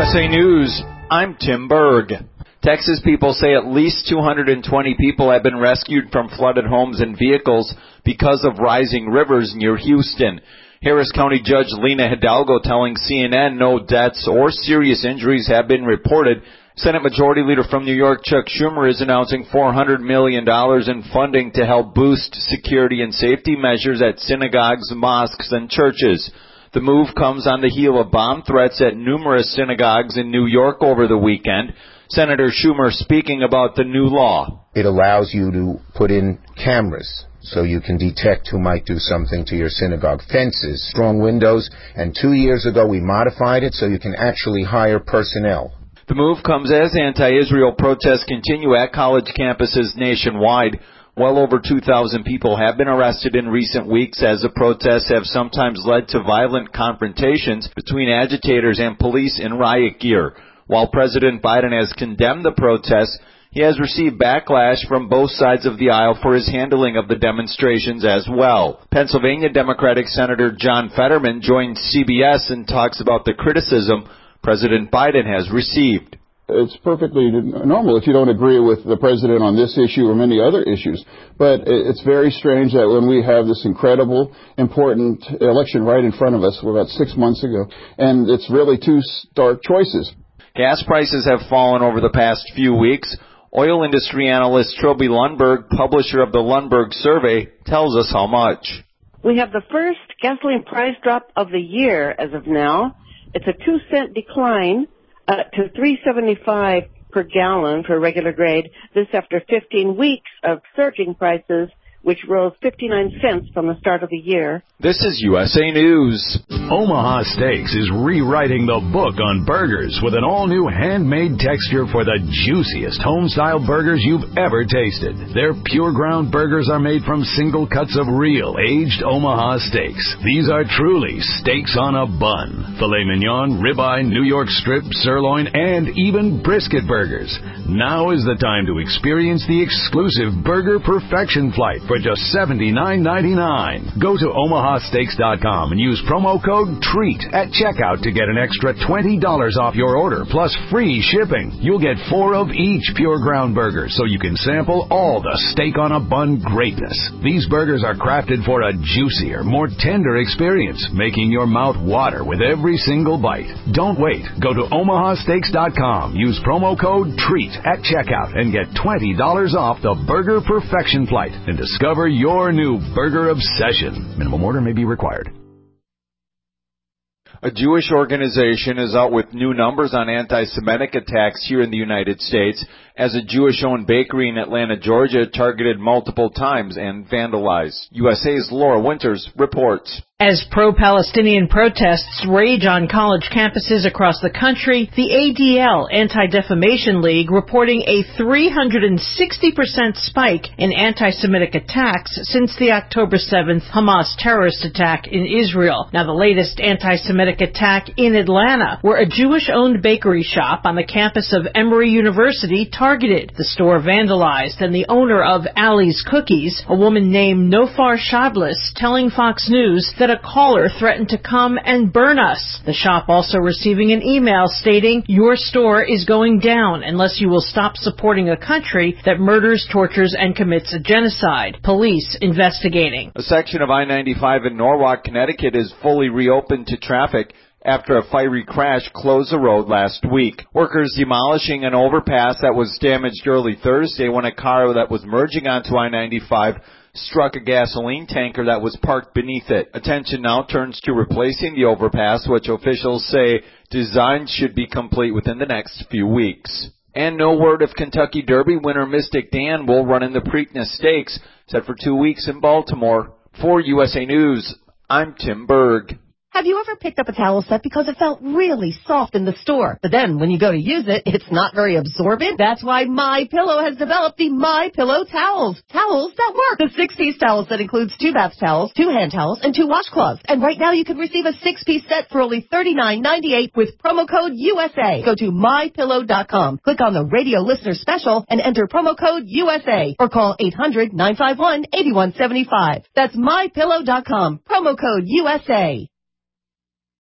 USA News, I'm Tim Berg. Texas people say at least 220 people have been rescued from flooded homes and vehicles because of rising rivers near Houston. Harris County Judge Lena Hidalgo telling CNN no deaths or serious injuries have been reported. Senate Majority Leader from New York, Chuck Schumer, is announcing $400 million in funding to help boost security and safety measures at synagogues, mosques, and churches. The move comes on the heel of bomb threats at numerous synagogues in New York over the weekend. Senator Schumer speaking about the new law. It allows you to put in cameras so you can detect who might do something to your synagogue. Fences, strong windows, and 2 years ago we modified it so you can actually hire personnel. The move comes as anti-Israel protests continue at college campuses nationwide. Well over 2,000 people have been arrested in recent weeks as the protests have sometimes led to violent confrontations between agitators and police in riot gear. While President Biden has condemned the protests, he has received backlash from both sides of the aisle for his handling of the demonstrations as well. Pennsylvania Democratic Senator John Fetterman joined CBS and talks about the criticism President Biden has received. It's perfectly normal if you don't agree with the president on this issue or many other issues. But it's very strange that when we have this incredible, important election right in front of us, about 6 months ago, and it's really two stark choices. Gas prices have fallen over the past few weeks. Oil industry analyst Trilby Lundberg, publisher of the Lundberg Survey, tells us how much. We have the first gasoline price drop of the year as of now. It's a 2-cent decline to $3.75 per gallon for regular grade. This after 15 weeks of surging prices, which rose 59 cents from the start of the year. This is USA News. Omaha Steaks is rewriting the book on burgers with an all-new handmade texture for the juiciest home-style burgers you've ever tasted. Their pure ground burgers are made from single cuts of real aged Omaha steaks. These are truly steaks on a bun. Filet mignon, ribeye, New York strip, sirloin, and even brisket burgers. Now is the time to experience the exclusive Burger Perfection Flight for just $79.99. Go to omahasteaks.com and use promo code TREAT at checkout to get an extra $20 off your order plus free shipping. You'll get 4 of each pure ground burger so you can sample all the steak on a bun greatness. These burgers are crafted for a juicier, more tender experience, making your mouth water with every single bite. Don't wait. Go to omahasteaks.com. Use promo code TREAT at checkout and get $20 off the Burger Perfection Flight and discover your new burger obsession. Minimum order may be required. A Jewish organization is out with new numbers on anti-Semitic attacks here in the United States as a Jewish-owned bakery in Atlanta, Georgia, targeted multiple times and vandalized. USA's Laura Winters reports. As pro-Palestinian protests rage on college campuses across the country, the ADL, Anti-Defamation League, reporting a 360% spike in anti-Semitic attacks since the October 7th Hamas terrorist attack in Israel. Now, the latest anti-Semitic attack in Atlanta, where a Jewish-owned bakery shop on the campus of Emory University targeted. The store vandalized, and the owner of Ali's Cookies, a woman named Nofar Shadlis, telling Fox News that a caller threatened to come and burn us. The shop also receiving an email stating, "Your store is going down unless you will stop supporting a country that murders, tortures, and commits a genocide." Police investigating. A section of I-95 in Norwalk, Connecticut is fully reopened to traffic after a fiery crash closed the road last week. Workers demolishing an overpass that was damaged early Thursday when a car that was merging onto I-95 struck a gasoline tanker that was parked beneath it. Attention now turns to replacing the overpass, which officials say design should be complete within the next few weeks. And no word if Kentucky Derby winner Mystic Dan will run in the Preakness Stakes, set for 2 weeks in Baltimore. For USA News, I'm Tim Berg. Have you ever picked up a towel set because it felt really soft in the store, but then when you go to use it, it's not very absorbent? That's why MyPillow has developed the MyPillow towels. Towels that work. The 6-piece towel set includes 2 bath towels, 2 hand towels, and 2 washcloths. And right now you can receive a 6-piece set for only $39.98 with promo code USA. Go to MyPillow.com. Click on the radio listener special and enter promo code USA or call 800-951-8175. That's MyPillow.com. Promo code USA.